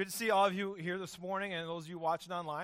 Good to see all of you here this morning and those of you watching online.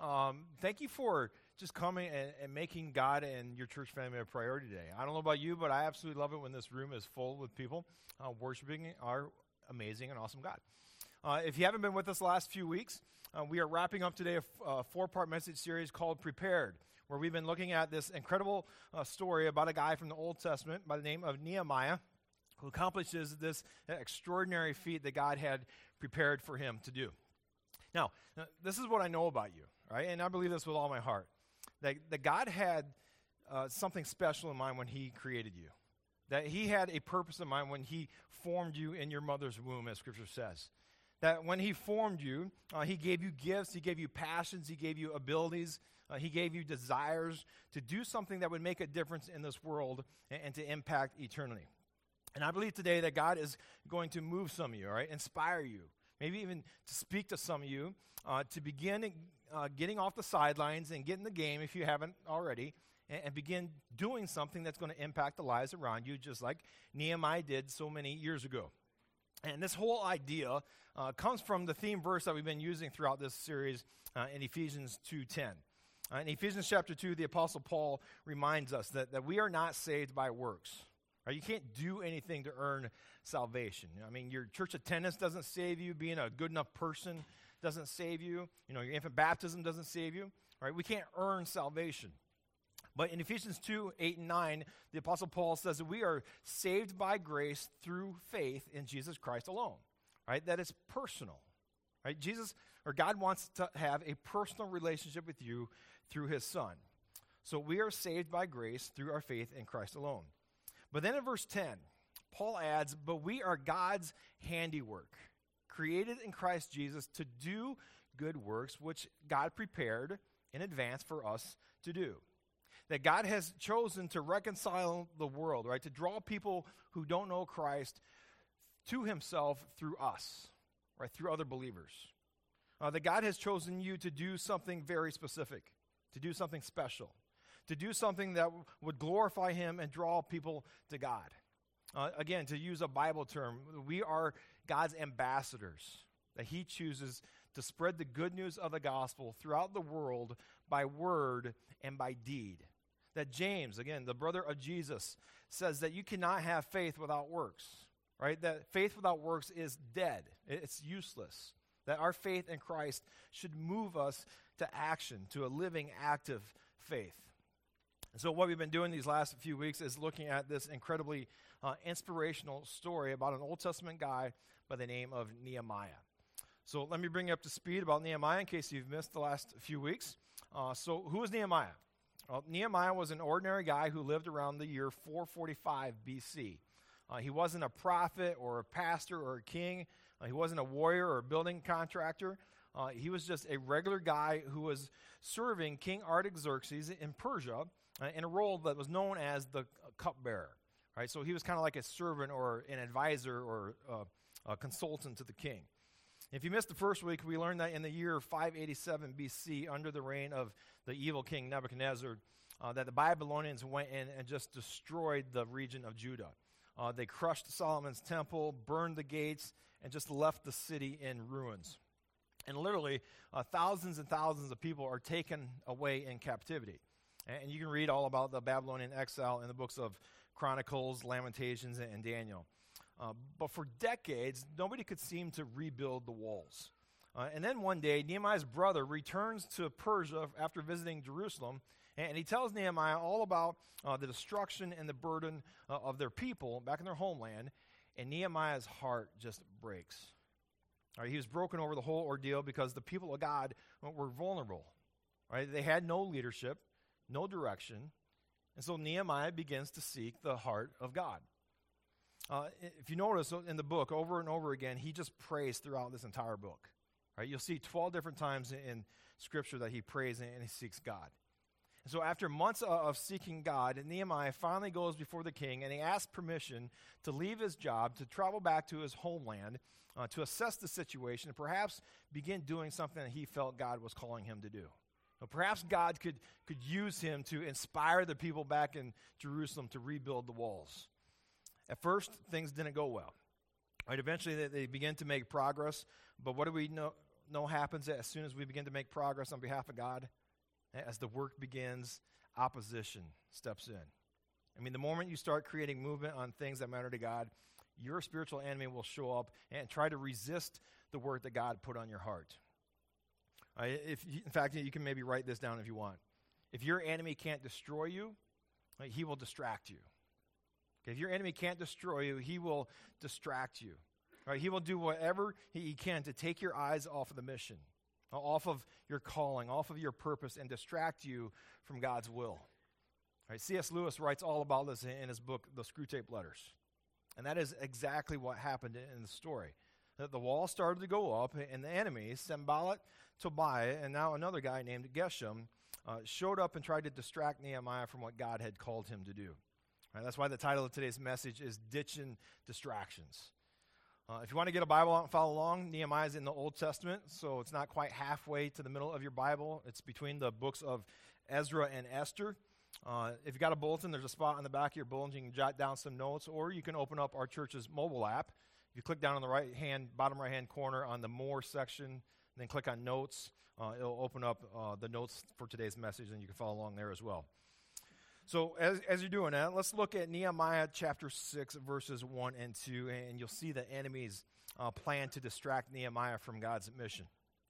Thank you for just coming and making God and your church family a priority today. I don't know about you, but I absolutely love it when this room is full with people worshiping our amazing and awesome God. If you haven't been with us the last few weeks, we are wrapping up today a four-part message series called Prepared, where we've been looking at this incredible story about a guy from the Old Testament by the name of Nehemiah, who accomplishes this extraordinary feat that God had prepared for him to do. Now, this is what I know about you, right? And I believe this with all my heart, that God had something special in mind when he created you, that he had a purpose in mind when he formed you in your mother's womb, as Scripture says. That when he formed you, he gave you gifts, he gave you passions, he gave you abilities, he gave you desires to do something that would make a difference in this world and to impact eternity. And I believe today that God is going to move some of you, all right, inspire you, maybe even to speak to some of you, to begin getting off the sidelines and get in the game if you haven't already, and begin doing something that's going to impact the lives around you, just like Nehemiah did so many years ago. And this whole idea comes from the theme verse that we've been using throughout this series in Ephesians 2:10. In Ephesians chapter 2, the Apostle Paul reminds us that we are not saved by works. Right? You can't do anything to earn salvation. I mean, your church attendance doesn't save you. Being a good enough person doesn't save you. Your infant baptism doesn't save you. Right? We can't earn salvation. But in Ephesians 2:8 and 9, the Apostle Paul says that we are saved by grace through faith in Jesus Christ alone. Right? That is personal. Right? Jesus, or God, wants to have a personal relationship with you through his Son. So we are saved by grace through our faith in Christ alone. But then in verse 10, Paul adds, but we are God's handiwork, created in Christ Jesus to do good works, which God prepared in advance for us to do. That God has chosen to reconcile the world, right? To draw people who don't know Christ to himself through us, right? Through other believers. That God has chosen you to do something very specific, to do something special, to do something that would glorify him and draw people to God. Again, to use a Bible term, we are God's ambassadors, that he chooses to spread the good news of the gospel throughout the world by word and by deed. That James, again, the brother of Jesus, says that you cannot have faith without works, right? That faith without works is dead. It's useless. That our faith in Christ should move us to action, to a living, active faith. So what we've been doing these last few weeks is looking at this incredibly inspirational story about an Old Testament guy by the name of Nehemiah. So let me bring you up to speed about Nehemiah in case you've missed the last few weeks. So who was Nehemiah? Well, Nehemiah was an ordinary guy who lived around the year 445 BC. He wasn't a prophet or a pastor or a king. He wasn't a warrior or a building contractor. He was just a regular guy who was serving King Artaxerxes in Persia in a role that was known as the cupbearer. Right? So he was kind of like a servant or an advisor or a consultant to the king. If you missed the first week, we learned that in the year 587 BC, under the reign of the evil king Nebuchadnezzar, that the Babylonians went in and just destroyed the region of Judah. They crushed Solomon's temple, burned the gates, and just left the city in ruins. And literally, thousands and thousands of people are taken away in captivity. And you can read all about the Babylonian exile in the books of Chronicles, Lamentations, and Daniel. But for decades, nobody could seem to rebuild the walls. And then one day, Nehemiah's brother returns to Persia after visiting Jerusalem, and he tells Nehemiah all about the destruction and the burden of their people back in their homeland, and Nehemiah's heart just breaks. He was broken over the whole ordeal because the people of God were vulnerable. Right? They had no leadership, no direction, and so Nehemiah begins to seek the heart of God. If you notice in the book, over and over again, he just prays throughout this entire book. Right? You'll see 12 different times in Scripture that he prays and he seeks God. And so after months of seeking God, Nehemiah finally goes before the king and he asks permission to leave his job, to travel back to his homeland, to assess the situation, and perhaps begin doing something that he felt God was calling him to do. Perhaps God could use him to inspire the people back in Jerusalem to rebuild the walls. At first, things didn't go well. Right, eventually they begin to make progress, but what do we know happens as soon as we begin to make progress on behalf of God? As the work begins, opposition steps in. I mean, the moment you start creating movement on things that matter to God, your spiritual enemy will show up and try to resist the work that God put on your heart. In fact, you can maybe write this down if you want. If your enemy can't destroy you, he will distract you. Okay, if your enemy can't destroy you, he will distract you. Right? He will do whatever he can to take your eyes off of the mission, off of your calling, off of your purpose, and distract you from God's will. Right? C.S. Lewis writes all about this in his book, The Screwtape Letters. And that is exactly what happened in the story. The wall started to go up, and the enemies, Sanballat, Tobiah, and now another guy named Geshem, showed up and tried to distract Nehemiah from what God had called him to do. Right, that's why the title of today's message is Ditching Distractions. If you want to get a Bible out and follow along, Nehemiah is in the Old Testament, so it's not quite halfway to the middle of your Bible. It's between the books of Ezra and Esther. If you got a bulletin, there's a spot on the back of your bulletin. You can jot down some notes, or you can open up our church's mobile app. If you click down on the bottom right-hand corner on the More section, and then click on Notes, it'll open up the notes for today's message, and you can follow along there as well. So as you're doing that, let's look at Nehemiah chapter 6, verses 1 and 2, and you'll see the enemy's plan to distract Nehemiah from God's mission.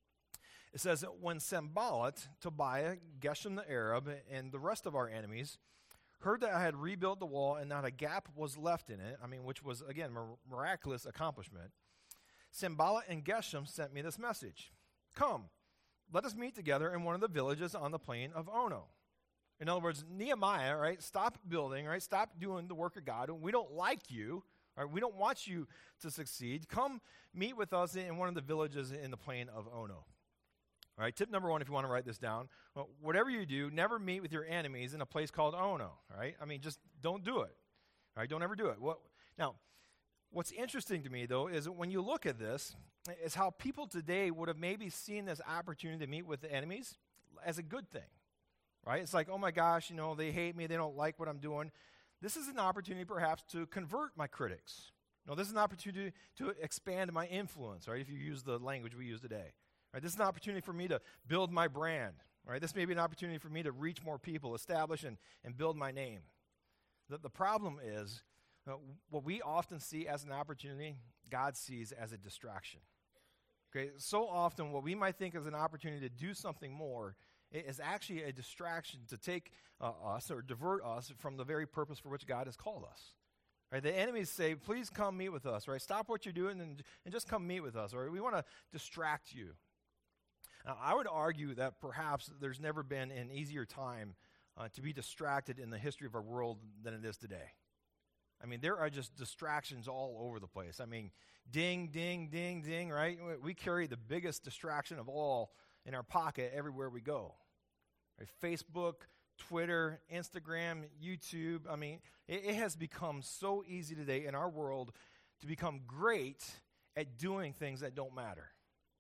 It says that when Sanballat, Tobiah, Geshem the Arab, and the rest of our enemies heard that I had rebuilt the wall and not a gap was left in it, which was, again, miraculous accomplishment, Sanballat and Geshem sent me this message. Come, let us meet together in one of the villages on the plain of Ono. In other words, Nehemiah, right, stop building, right, stop doing the work of God. We don't like you, right, we don't want you to succeed. Come meet with us in one of the villages in the plain of Ono. All right, tip number one, if you want to write this down, whatever you do, never meet with your enemies in a place called Ono, right? Just don't do it, all right? Don't ever do it. Now, what's interesting to me, though, is when you look at this, is how people today would have maybe seen this opportunity to meet with the enemies as a good thing, right? It's like, oh my gosh, they hate me, they don't like what I'm doing. This is an opportunity perhaps to convert my critics. This is an opportunity to expand my influence, right, if you use the language we use today. Right, this is an opportunity for me to build my brand. Right? This may be an opportunity for me to reach more people, establish and build my name. The problem is, what we often see as an opportunity, God sees as a distraction. Okay, so often what we might think is an opportunity to do something more is actually a distraction to take us or divert us from the very purpose for which God has called us. Right, the enemies say, please come meet with us. Right? Stop what you're doing and just come meet with us. Or we want to distract you. Now, I would argue that perhaps there's never been an easier time to be distracted in the history of our world than it is today. There are just distractions all over the place. Ding, ding, ding, ding, right? We carry the biggest distraction of all in our pocket everywhere we go. Right? Facebook, Twitter, Instagram, YouTube. It has become so easy today in our world to become great at doing things that don't matter.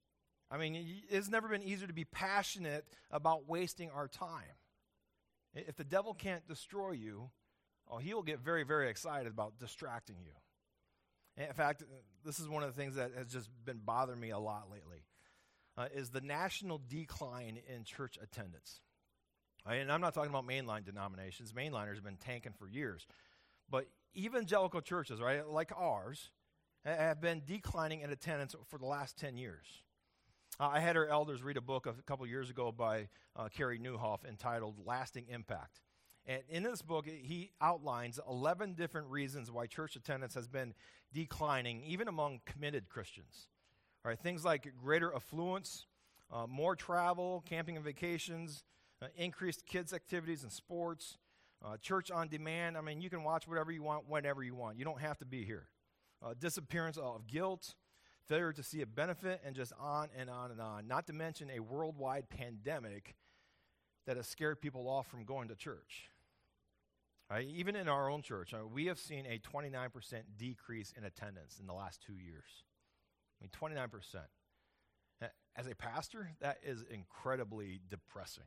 It's never been easier to be passionate about wasting our time. If the devil can't destroy you, he will get very, very excited about distracting you. In fact, this is one of the things that has just been bothering me a lot lately, is the national decline in church attendance. And I'm not talking about mainline denominations. Mainliners have been tanking for years. But evangelical churches, right, like ours, have been declining in attendance for the last 10 years. I had our elders read a book a couple years ago by Carey Nieuwhof entitled Lasting Impact. And in this book, he outlines 11 different reasons why church attendance has been declining, even among committed Christians. All right, things like greater affluence, more travel, camping and vacations, increased kids' activities and sports, church on demand. You can watch whatever you want, whenever you want. You don't have to be here. Disappearance of guilt, failure to see a benefit, and just on and on and on. Not to mention a worldwide pandemic that has scared people off from going to church. Right? Even in our own church, we have seen a 29% decrease in attendance in the last 2 years. 29%. As a pastor, that is incredibly depressing.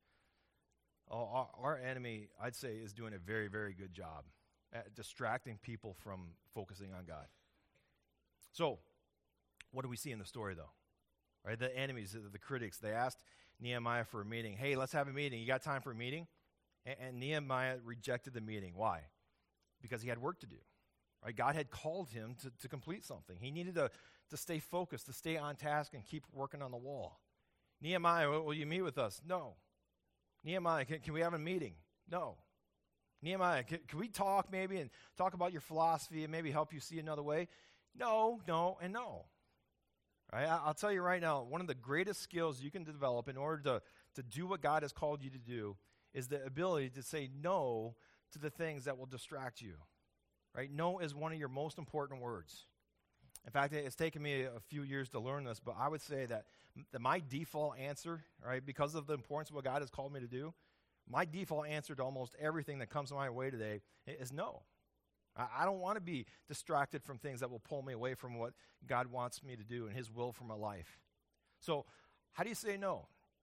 Our enemy, I'd say, is doing a very, very good job at distracting people from focusing on God. So, what do we see in the story, though? Right, the enemies, the critics, they asked Nehemiah for a meeting. Hey, let's have a meeting. You got time for a meeting? And Nehemiah rejected the meeting. Why? Because he had work to do. Right? God had called him to complete something. He needed to stay focused, to stay on task, and keep working on the wall. Nehemiah, will you meet with us? No. Nehemiah, can we have a meeting? No. Nehemiah, can we talk maybe and talk about your philosophy and maybe help you see another way? No, no, and no. Right? I'll tell you right now, one of the greatest skills you can develop in order to do what God has called you to do is the ability to say no to the things that will distract you. Right? No is one of your most important words. In fact, it's taken me a few years to learn this, but I would say that my default answer, right, because of the importance of what God has called me to do, my default answer to almost everything that comes my way today is no. I don't want to be distracted from things that will pull me away from what God wants me to do and his will for my life. So how do you say no?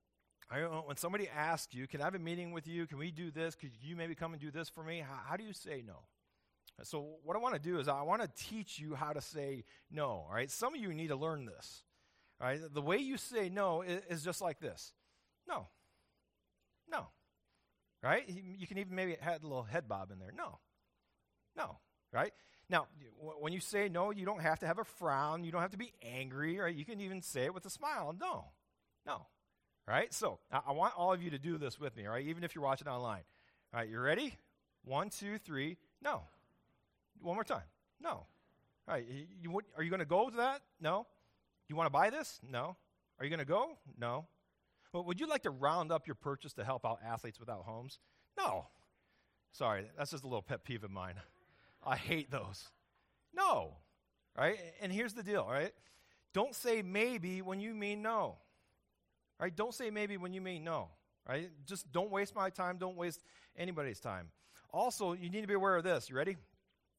When somebody asks you, can I have a meeting with you? Can we do this? Could you maybe come and do this for me? How do you say no? So what I want to do is I want to teach you how to say no. All right? Some of you need to learn this. All right? The way you say no is just like this. No. No. Right? You can even maybe add a little head bob in there. No. No. Right? Now, when you say no, you don't have to have a frown. You don't have to be angry. Right? You can even say it with a smile. No. No. Right? So I want all of you to do this with me. All right? Even if you're watching online. All right? You ready? 1, 2, 3. No. One more time. No. All right. Are you going to go to that? No. You want to buy this? No. Are you going to go? No. Well, would you like to round up your purchase to help out athletes without homes? No. Sorry, that's just a little pet peeve of mine. I hate those. No. Right? And here's the deal, right? Don't say maybe when you mean no. Right? Don't say maybe when you mean no. Right? Just don't waste my time. Don't waste anybody's time. Also, you need to be aware of this. You ready?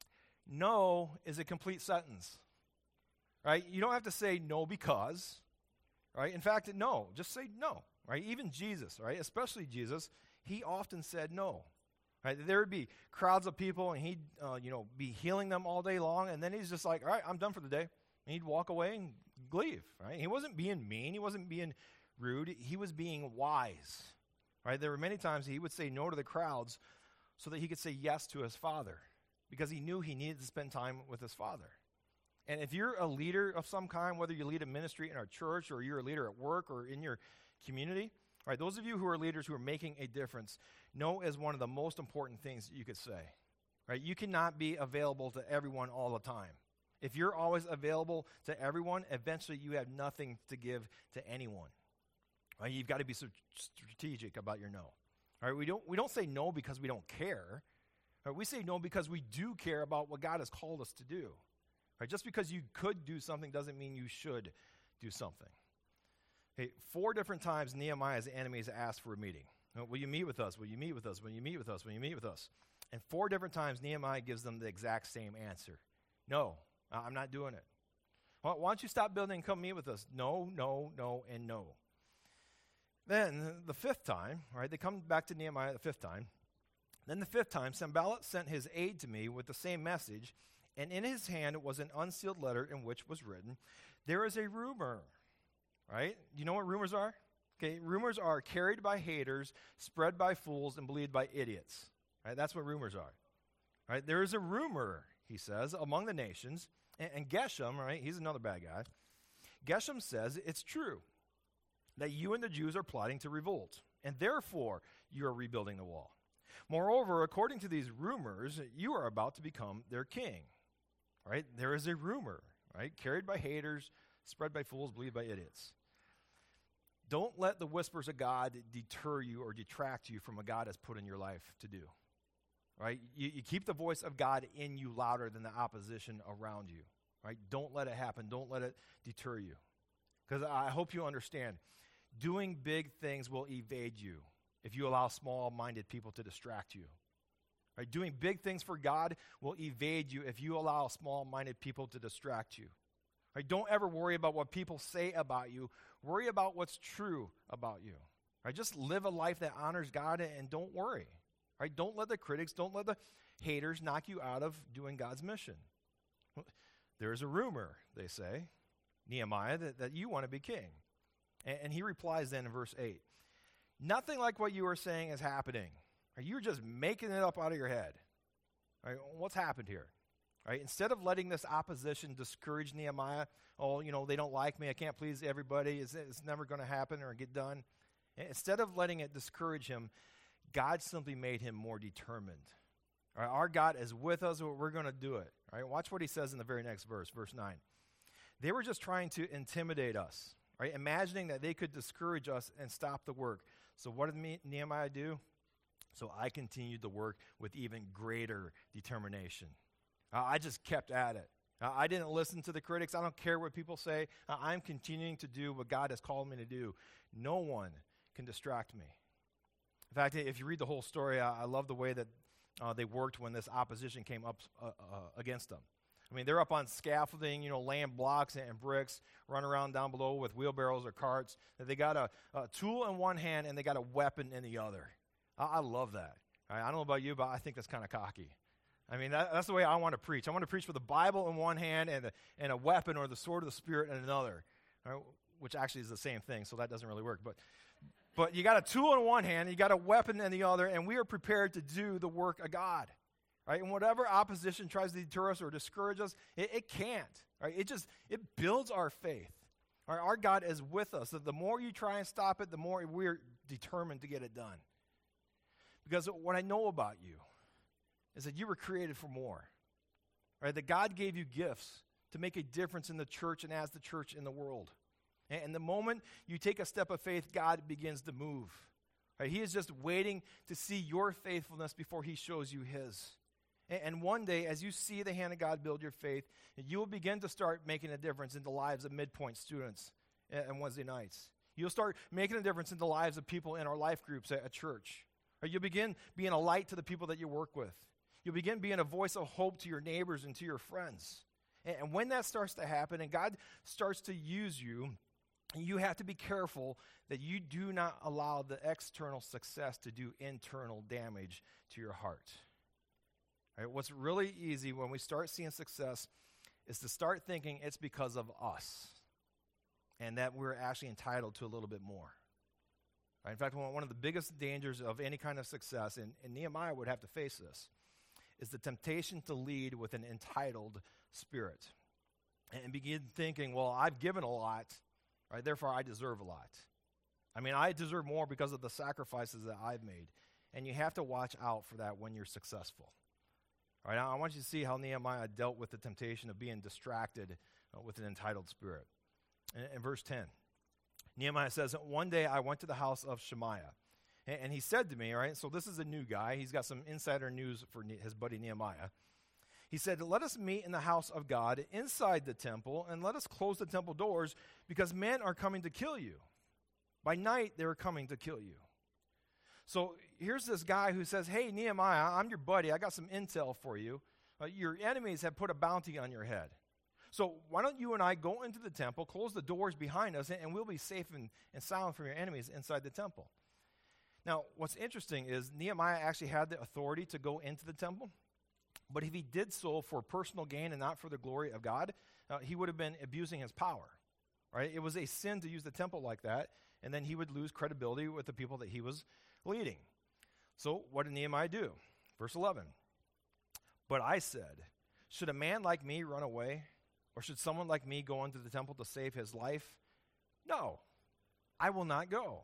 No is a complete sentence. Right? You don't have to say no because. Right? In fact, no. Just say no. Right? Even Jesus, right? Especially Jesus, he often said no. Right? There would be crowds of people, and he'd be healing them all day long, and then he's just like, all right, I'm done for the day. And he'd walk away and leave. Right? He wasn't being mean. He wasn't being rude. He was being wise. Right? There were many times he would say no to the crowds so that he could say yes to his Father, because he knew he needed to spend time with his Father. And if you're a leader of some kind, whether you lead a ministry in our church or you're a leader at work or in your community, right, those of you who are leaders who are making a difference, no is one of the most important things you could say. Right? You cannot be available to everyone all the time. If you're always available to everyone, eventually you have nothing to give to anyone. Right? You've got to be strategic about your no. All right? We don't say no because we don't care. Right? We say no because we do care about what God has called us to do. Right? Just because you could do something doesn't mean you should do something. Hey, 4 different times Nehemiah's enemies asked for a meeting. Will you meet with us? Will you meet with us? Will you meet with us? Will you meet with us? And 4 different times Nehemiah gives them the exact same answer. No, I'm not doing it. Why don't you stop building and come meet with us? No, no, no, and no. Then the 5th time, right, they come back to Nehemiah the 5th time. Then the 5th time, Sanballat sent his aide to me with the same message, and in his hand was an unsealed letter in which was written, there is a rumor, right? You know what rumors are? Okay, rumors are carried by haters, spread by fools, and believed by idiots. Right? That's what rumors are. Right? There is a rumor, he says, among the nations, and Geshem, right, he's another bad guy. Geshem says it's true that you and the Jews are plotting to revolt, and therefore you are rebuilding the wall. Moreover, according to these rumors, you are about to become their king. Right? There is a rumor, right? Carried by haters, spread by fools, believed by idiots. Don't let the whispers of God deter you or detract you from what God has put in your life to do. Right? You keep the voice of God in you louder than the opposition around you. Right? Don't let it happen. Don't let it deter you. Because I hope you understand, doing big things will evade you if you allow small-minded people to distract you. Right? Doing big things for God will evade you if you allow small-minded people to distract you. Right? Don't ever worry about what people say about you. Worry about what's true about you. Right? Just live a life that honors God and don't worry. Right? Don't let the critics, don't let the haters knock you out of doing God's mission. There's a rumor, they say, Nehemiah, that you want to be king. And he replies then in verse 8, nothing like what you are saying is happening. You're just making it up out of your head. Right? What's happened here? Right? Instead of letting this opposition discourage Nehemiah, they don't like me, I can't please everybody, it's never going to happen or get done. Instead of letting it discourage him, God simply made him more determined. All right? Our God is with us, we're going to do it. All right? Watch what he says in the very next verse, verse 9. They were just trying to intimidate us, right? Imagining that they could discourage us and stop the work. So what did Nehemiah do? So I continued the work with even greater determination. I just kept at it. I didn't listen to the critics. I don't care what people say. I'm continuing to do what God has called me to do. No one can distract me. In fact, if you read the whole story, I love the way that they worked when this opposition came up against them. I mean, they're up on scaffolding, laying blocks and bricks, run around down below with wheelbarrows or carts. They got a tool in one hand and they got a weapon in the other. I love that. I don't know about you, but I think that's kind of cocky. I mean, that's the way I want to preach. I want to preach with the Bible in one hand and a weapon or the sword of the Spirit in another, right? Which actually is the same thing, so that doesn't really work. But you got a tool in one hand, you got a weapon in the other, and we are prepared to do the work of God. Right? And whatever opposition tries to deter us or discourage us, it can't. Right? It builds our faith. Right? Our God is with us. So the more you try and stop it, the more we're determined to get it done. Because what I know about you is that you were created for more. Right? That God gave you gifts to make a difference in the church and as the church in the world. And the moment you take a step of faith, God begins to move. Right? He is just waiting to see your faithfulness before he shows you his. And one day, as you see the hand of God build your faith, you will begin to start making a difference in the lives of Midpoint students on Wednesday nights. You'll start making a difference in the lives of people in our life groups at church. Or you'll begin being a light to the people that you work with. You'll begin being a voice of hope to your neighbors and to your friends. And when that starts to happen and God starts to use you, you have to be careful that you do not allow the external success to do internal damage to your heart. Right, what's really easy when we start seeing success is to start thinking it's because of us and that we're actually entitled to a little bit more. Right, in fact, one of the biggest dangers of any kind of success, and Nehemiah would have to face this, is the temptation to lead with an entitled spirit and begin thinking, well, I've given a lot, right? Therefore I deserve a lot. I mean, I deserve more because of the sacrifices that I've made. And you have to watch out for that when you're successful. All right, I want you to see how Nehemiah dealt with the temptation of being distracted with an entitled spirit. In verse 10, Nehemiah says, one day I went to the house of Shemaiah, and he said to me, all right, so this is a new guy. He's got some insider news for his buddy Nehemiah. He said, let us meet in the house of God inside the temple, and let us close the temple doors, because men are coming to kill you. By night, they are coming to kill you. So here's this guy who says, hey, Nehemiah, I'm your buddy. I got some intel for you. Your enemies have put a bounty on your head. So why don't you and I go into the temple, close the doors behind us, and we'll be safe and silent from your enemies inside the temple. Now, what's interesting is Nehemiah actually had the authority to go into the temple. But if he did so for personal gain and not for the glory of God, he would have been abusing his power. Right? It was a sin to use the temple like that, and then he would lose credibility with the people that he was leading. So what did Nehemiah do? Verse 11. But I said, should a man like me run away? Or should someone like me go into the temple to save his life? No, I will not go.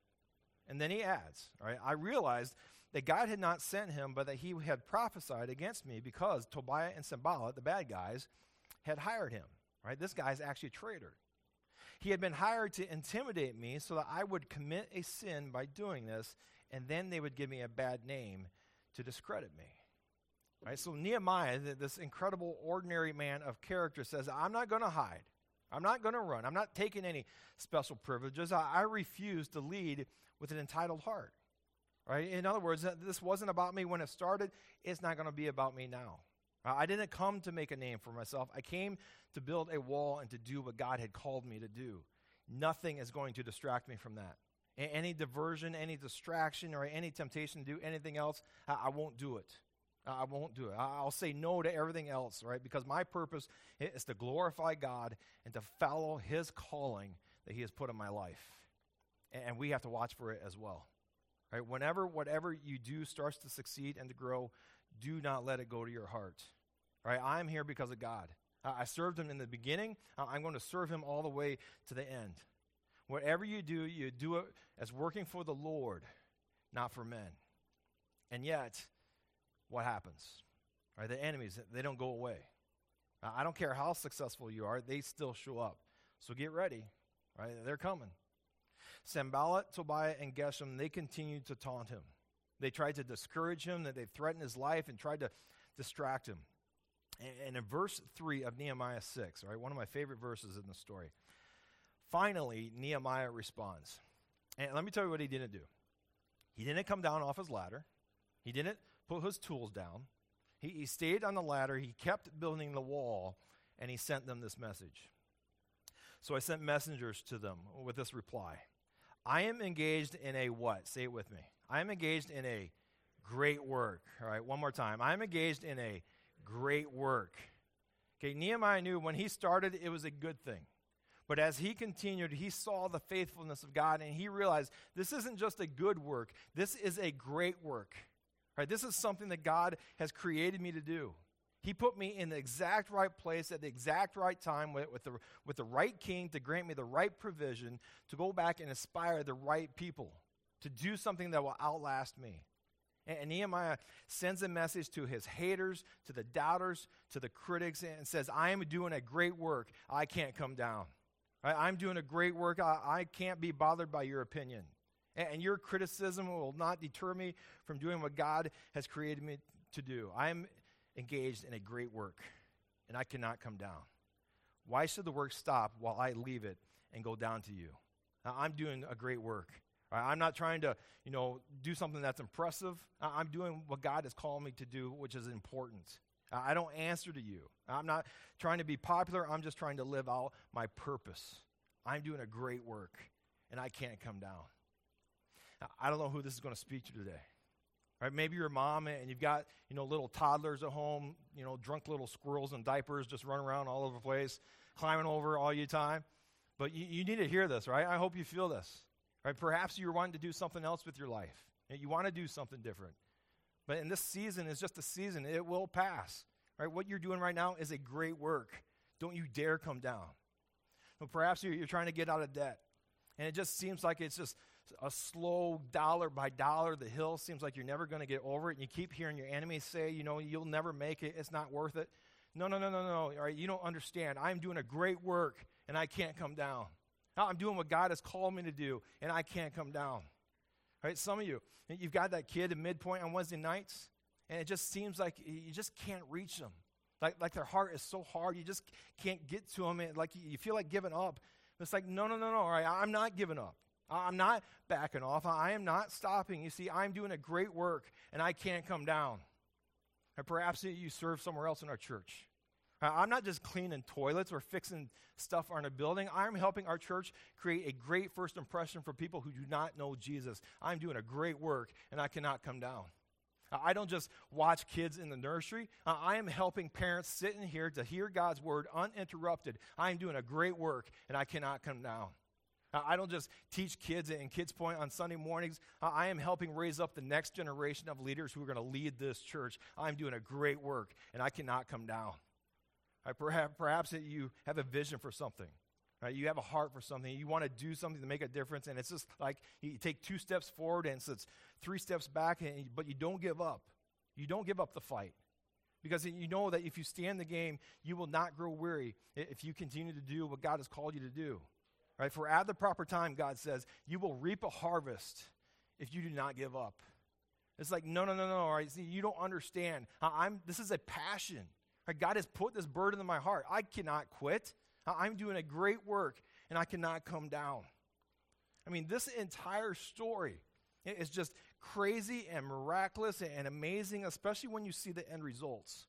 And then he adds, all right, I realized that God had not sent him, but that he had prophesied against me because Tobiah and Sanballat, the bad guys, had hired him. Right? This guy's actually a traitor. He had been hired to intimidate me so that I would commit a sin by doing this, and then they would give me a bad name to discredit me. Right? So Nehemiah, this incredible ordinary man of character, says, I'm not going to hide. I'm not going to run. I'm not taking any special privileges. I refuse to lead with an entitled heart. Right? In other words, this wasn't about me when it started. It's not going to be about me now. I didn't come to make a name for myself. I came to build a wall and to do what God had called me to do. Nothing is going to distract me from that. Any diversion, any distraction, or any temptation to do anything else, I won't do it. I won't do it. I'll say no to everything else, right? Because my purpose is to glorify God and to follow his calling that he has put in my life. And we have to watch for it as well, right? Whenever whatever you do starts to succeed and to grow, do not let it go to your heart, right? I'm here because of God. I served him in the beginning. I'm going to serve him all the way to the end. Whatever you do it as working for the Lord, not for men. And yet, what happens? Right? The enemies, they don't go away. I don't care how successful you are, they still show up. So get ready, right? They're coming. Sanballat, Tobiah, and Geshem, they continued to taunt him. They tried to discourage him, that they threatened his life and tried to distract him. And in verse 3 of Nehemiah 6, right, one of my favorite verses in the story, finally, Nehemiah responds. And let me tell you what he didn't do. He didn't come down off his ladder. He didn't put his tools down. He stayed on the ladder. He kept building the wall, and he sent them this message. So I sent messengers to them with this reply. I am engaged in a what? Say it with me. I am engaged in a great work. All right, one more time. I am engaged in a great work. Okay, Nehemiah knew when he started, it was a good thing. But as he continued, he saw the faithfulness of God, and he realized this isn't just a good work. This is a great work. Right? This is something that God has created me to do. He put me in the exact right place at the exact right time with the right king to grant me the right provision to go back and inspire the right people to do something that will outlast me. And Nehemiah sends a message to his haters, to the doubters, to the critics, and says, I am doing a great work. I can't come down. Right? I'm doing a great work. I can't be bothered by your opinion. And your criticism will not deter me from doing what God has created me to do. I am engaged in a great work, and I cannot come down. Why should the work stop while I leave it and go down to you? I'm doing a great work. I'm not trying to, do something that's impressive. I'm doing what God has called me to do, which is important. I don't answer to you. I'm not trying to be popular. I'm just trying to live out my purpose. I'm doing a great work, and I can't come down. Now, I don't know who this is going to speak to today. Right? Maybe you're a mom and you've got, little toddlers at home, drunk little squirrels in diapers just running around all over the place, climbing over all your time. But you need to hear this, right? I hope you feel this. Right? Perhaps you're wanting to do something else with your life. You want to do something different. But in this season is just a season. It will pass. Right? What you're doing right now is a great work. Don't you dare come down. Well, perhaps you're trying to get out of debt. And it just seems like it's just a slow dollar by dollar. The hill seems like you're never going to get over it. And you keep hearing your enemies say, you'll never make it. It's not worth it. No. All right, you don't understand. I'm doing a great work, and I can't come down. I'm doing what God has called me to do, and I can't come down. All right, some of you, you've got that kid at midpoint on Wednesday nights, and it just seems like you just can't reach them. Like their heart is so hard, you just can't get to them. And like you feel like giving up. It's like, no. All right, I'm not giving up. I'm not backing off. I am not stopping. You see, I'm doing a great work, and I can't come down. Or perhaps you serve somewhere else in our church. I'm not just cleaning toilets or fixing stuff on a building. I'm helping our church create a great first impression for people who do not know Jesus. I'm doing a great work, and I cannot come down. I don't just watch kids in the nursery. I am helping parents sit in here to hear God's word uninterrupted. I am doing a great work, and I cannot come down. I don't just teach kids in Kids Point on Sunday mornings. I am helping raise up the next generation of leaders who are going to lead this church. I'm doing a great work, and I cannot come down. Perhaps that you have a vision for something. Right? You have a heart for something. You want to do something to make a difference, and it's just like you take 2 steps forward, and it's 3 steps back, but you don't give up. You don't give up the fight. Because you know that if you stay in the game, you will not grow weary if you continue to do what God has called you to do. Right? For at the proper time, God says, you will reap a harvest if you do not give up. It's like, no. All right? See, you don't understand. This is a passion. Right? God has put this burden in my heart. I cannot quit. I'm doing a great work, and I cannot come down. I mean, this entire story is just crazy and miraculous and amazing, especially when you see the end results.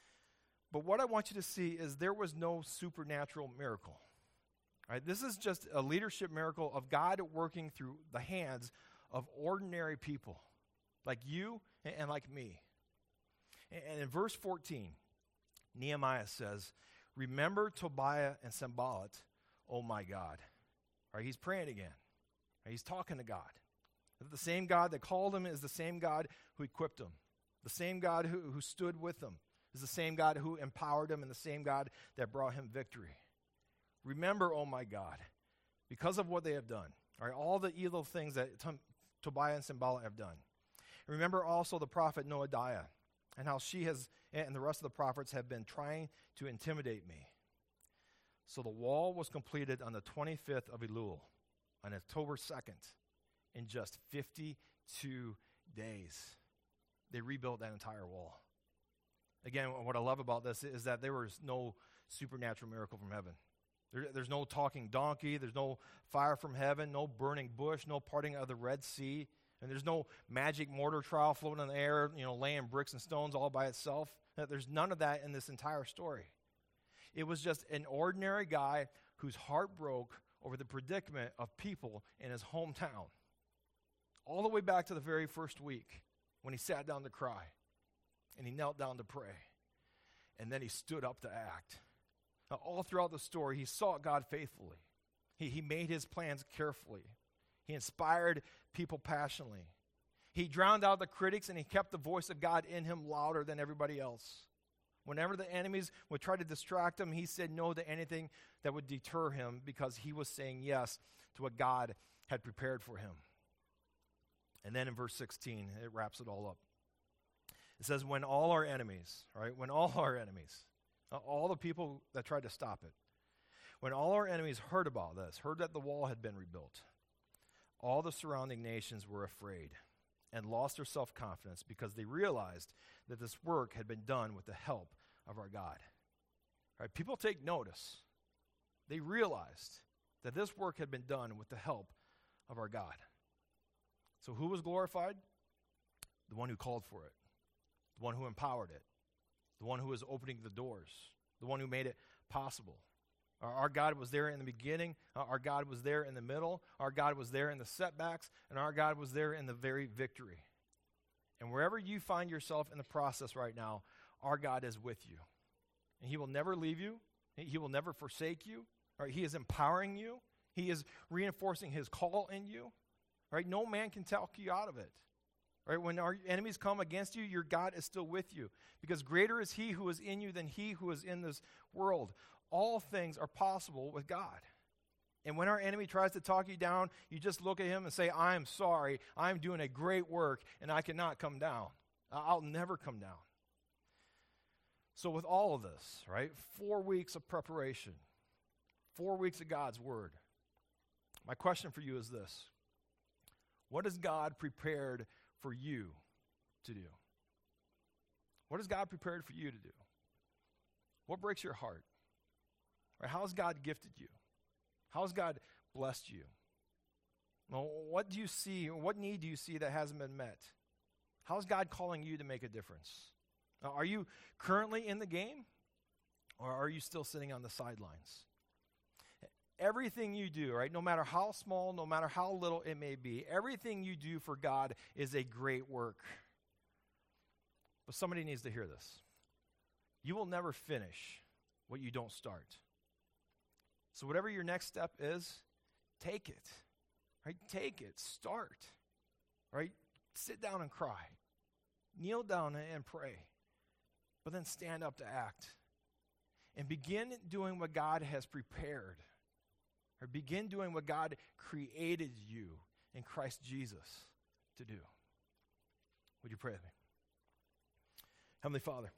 But what I want you to see is there was no supernatural miracle. Right? This is just a leadership miracle of God working through the hands of ordinary people like you and like me. And in verse 14, Nehemiah says, remember Tobiah and Sanballat, oh my God. All right, he's praying again. Right, he's talking to God. The same God that called him is the same God who equipped him. The same God who stood with him is the same God who empowered him and the same God that brought him victory. Remember, oh my God, because of what they have done, all right, all the evil things that Tobiah and Sanballat have done. Remember also the prophet Noadiah and how she has, and the rest of the prophets have been trying to intimidate me. So the wall was completed on the 25th of Elul, on October 2nd, in just 52 days. They rebuilt that entire wall. Again, what I love about this is that there was no supernatural miracle from heaven. There's no talking donkey. There's no fire from heaven, no burning bush, no parting of the Red Sea. And there's no magic mortar trowel floating in the air, laying bricks and stones all by itself. There's none of that in this entire story. It was just an ordinary guy whose heart broke over the predicament of people in his hometown. All the way back to the very first week when he sat down to cry and he knelt down to pray. And then he stood up to act. Now, all throughout the story, he sought God faithfully. He made his plans carefully. He inspired people passionately. He drowned out the critics and he kept the voice of God in him louder than everybody else. Whenever the enemies would try to distract him, he said no to anything that would deter him because he was saying yes to what God had prepared for him. And then in verse 16, it wraps it all up. It says, when all our enemies, right, all the people that tried to stop it, when all our enemies heard about this, heard that the wall had been rebuilt, all the surrounding nations were afraid and lost their self-confidence because they realized that this work had been done with the help of our God. All right, people take notice. They realized that this work had been done with the help of our God. So who was glorified? The one who called for it, the one who empowered it, the one who was opening the doors, the one who made it possible. Our God was there in the beginning. Our God was there in the middle. Our God was there in the setbacks. And our God was there in the very victory. And wherever you find yourself in the process right now, our God is with you. And he will never leave you. He will never forsake you. Right? He is empowering you. He is reinforcing his call in you. Right? No man can talk you out of it. Right? When our enemies come against you, your God is still with you. Because greater is he who is in you than he who is in this world. All things are possible with God. And when our enemy tries to talk you down, you just look at him and say, I am sorry. I'm doing a great work, and I cannot come down. I'll never come down. So with all of this, right, 4 weeks of preparation, 4 weeks of God's word, my question for you is this. What has God prepared for you to do? What has God prepared for you to do? What breaks your heart? Right, how has God gifted you? How has God blessed you? Well, what do you see, or what need do you see that hasn't been met? How is God calling you to make a difference? Are you currently in the game, or are you still sitting on the sidelines? Everything you do, right, no matter how small, no matter how little it may be, everything you do for God is a great work. But somebody needs to hear this. You will never finish what you don't start. So whatever your next step is, take it. Right? Take it. Start. Right? Sit down and cry. Kneel down and pray. But then stand up to act. And begin doing what God has prepared. Or begin doing what God created you in Christ Jesus to do. Would you pray with me? Heavenly Father,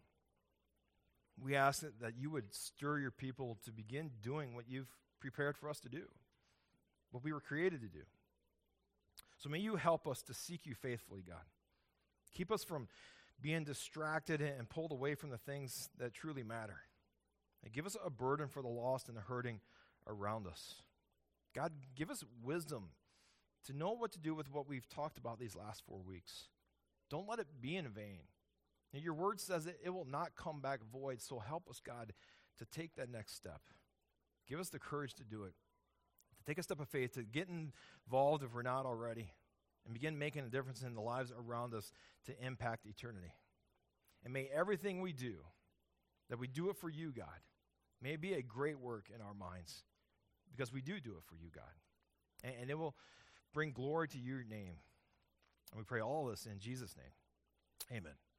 we ask that you would stir your people to begin doing what you've prepared for us to do, what we were created to do. So may you help us to seek you faithfully, God. Keep us from being distracted and pulled away from the things that truly matter. And give us a burden for the lost and the hurting around us. God, give us wisdom to know what to do with what we've talked about these last 4 weeks. Don't let it be in vain. And your word says it will not come back void, so help us, God, to take that next step. Give us the courage to do it, to take a step of faith, to get involved if we're not already, and begin making a difference in the lives around us to impact eternity. And may everything we do, that we do it for you, God, may it be a great work in our minds, because we do it for you, God. And it will bring glory to your name. And we pray all this in Jesus' name. Amen.